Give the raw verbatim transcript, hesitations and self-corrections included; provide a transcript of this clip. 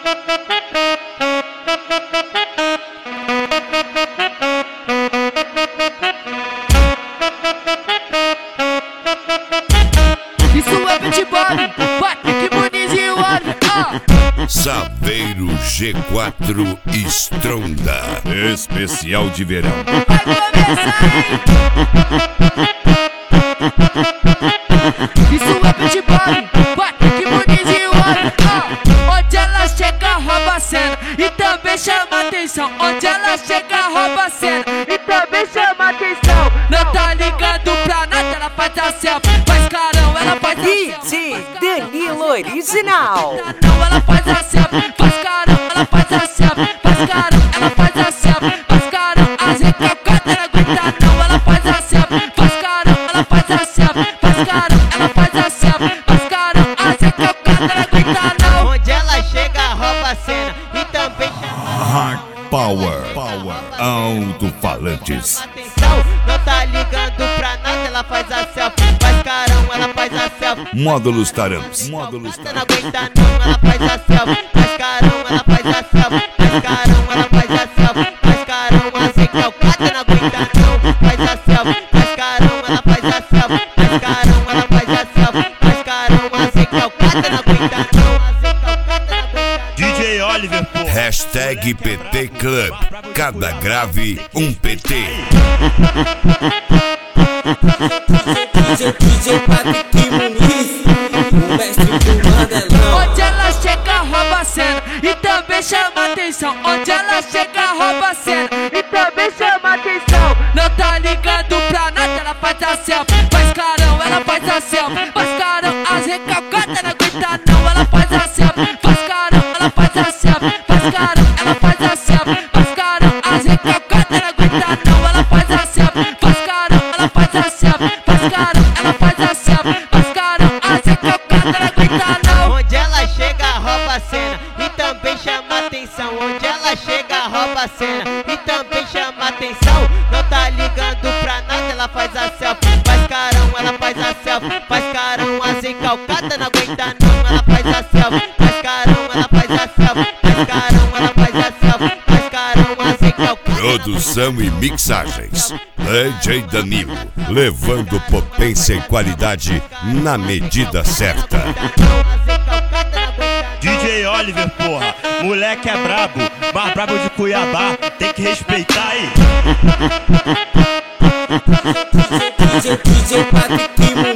Isso é Pitbull, Patrick Muniz e o Oliver. Ah. Saveiro G quatro Stronda. Especial de verão. Vai começar, hein? Isso é Pitbull, Patrick Muniz e o Oliver. Ah. Onde ela chega, rouba a cena e também chama atenção. Onde ela chega, rouba a cena e também chama atenção. Não tá ligando pra nada, ela faz a selfie, faz carão, ela faz a D J Danilo Original. Não, ela faz a selfie, faz carão, ela faz a selfie, faz carão, ela faz a selfie, faz carão, as recalcadas ela aguenta não, ela faz a selfie, faz carão, ela faz a selfie, faz carão, ela faz a selfie, faz carão, as recalcadas ela aguenta não. Onde ela chega, rouba a cena e também chama Hard Power, Power, alto-falantes. atenção. Não tá ligando pra nada, ela faz a selfie, faz carão, ela faz a selfie. Módulos Taramps, módulos Ela não Taramps. aguenta não, ela faz a selfie, faz carão, ela faz a selfie, faz carão, ela faz a selfie, faz carão, as recalcadas não aguenta não, faz a selfie, faz carão, ela faz a selfie, faz carão, ela faz a selfie, faz carão, as recalcadas não aguenta não, as recalcadas não aguenta. D J Oliver, porra. Hashtag P T Club. Cada grave, um P T. D J Patrick Muniz, o mestre do Mandelão. Onde ela chega, rouba a cena e também chama atenção. Onde ela chega, rouba a cena e também chama atenção. Não tá ligando pra nada, ela faz a selfie, faz carão, ela faz a selfie, faz carão, as recalcadas não aguenta não, ela faz a selfie, faz carão, ela faz a selfie, faz carão, ela faz a selfie, faz carão, as recalcadas não aguenta não, ela faz a selfie, faz carão, ela faz a selfie, faz carão, ela faz a selfie, faz carão, as recalcadas não aguenta não. Onde ela chega, rouba a cena e também chama atenção. Onde ela chega, rouba a cena e também chama atenção. Não tá ligando pra nada, ela faz a selfie, faz carão, ela faz a selfie, faz carão, as recalcadas não aguenta não, ela faz a selfie, faz carão, ela faz a selfie, faz carão, ela faz a selfie, faz carão, as recalcadas. Produção e mixagens. D J Danilo, levando potência e qualidade na medida certa. D J Oliver, porra. Moleque é brabo, mas brabo de Cuiabá. Tem que respeitar aí. D J Patrick Muniz.